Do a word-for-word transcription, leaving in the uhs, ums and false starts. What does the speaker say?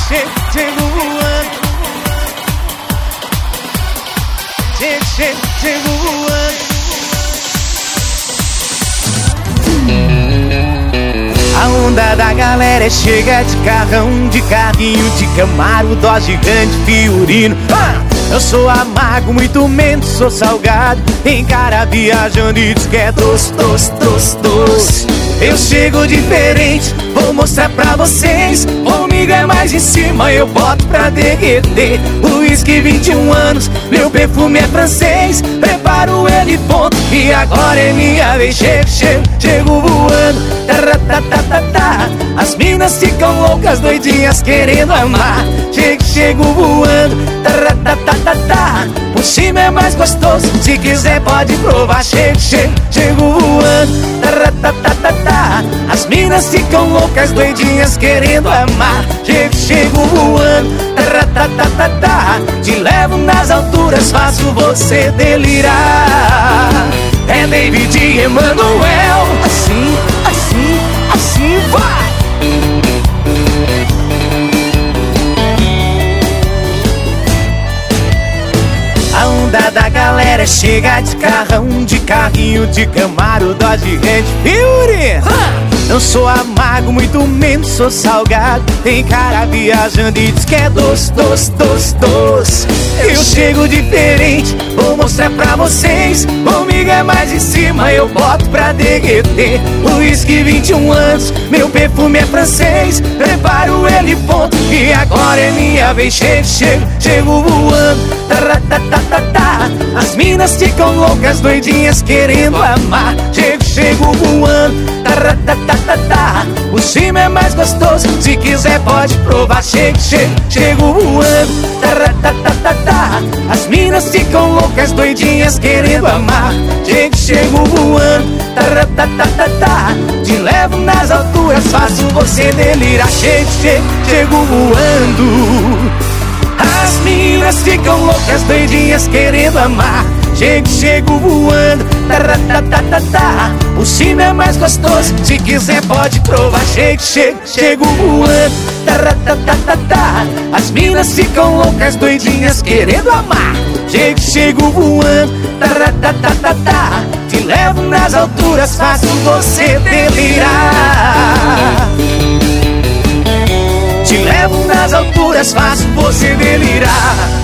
chego, chego voando. Chego, chego, chego voando. A onda da galera chega de carrão, de carrinho, de Camaro, Dodge, Grande, Fiorino. Ah! Eu sou amargo, muito menos sou salgado. Tem cara viajando e diz que é doce, doce, doce, doce. Eu chego diferente, vou mostrar pra vocês. Comigo é mais em cima, eu boto pra derreter. Whisky, vinte e um anos, meu perfume é francês. Preparo ele, ponto, e agora é minha vez. Chego, chego, chego voando. Taratatatata. As minas ficam loucas, doidinhas, querendo amar. Chego, chego voando. Taratatatata. Por cima é mais gostoso, se quiser pode provar. Chego, chego, chego voando. Taratatatata. As minas ficam loucas, doidinhas, querendo amar. Chego, chego voando. Taratatatata. Te levo nas alturas, faço você delirar. É David e Emanuel. Assim, assim, assim vai. A onda da galera chega de carrão, de carrinho, de Camaro, Dodge, Grande, Fiorino. Não sou amargo, muito menos sou salgado. Tem cara viajando e diz que é doce, doce, doce, doce. Eu chego diferente, vou mostrar pra vocês. Comigo é mais em cima, eu boto pra derreter. Whisky, vinte e um anos, meu perfume é francês. Preparo ele, ponto, e agora é minha vez. Chego, chego, chego voando. Taratatatata. As minas ficam loucas, doidinhas, querendo amar. Chego, chego voando. Taratatatata. O cima é mais gostoso, se quiser pode provar. Chego, chego, chego voando. Taratatatata. As minas ficam loucas, doidinhas, querendo amar. Chego, chego voando. Taratatatata. Te levo nas alturas, faço você delirar. Chego, chego, chego voando. As minas ficam loucas, doidinhas, querendo amar. Chego, chego voando. Taratatatata. O cima é mais gostoso, se quiser pode provar. Chego, chego, chego voando. Taratatatata. As minas ficam loucas, doidinhas, querendo amar. Chego, chego voando. Taratatatata. Te levo nas alturas, faço você delirar. Te levo nas alturas, faço você delirar.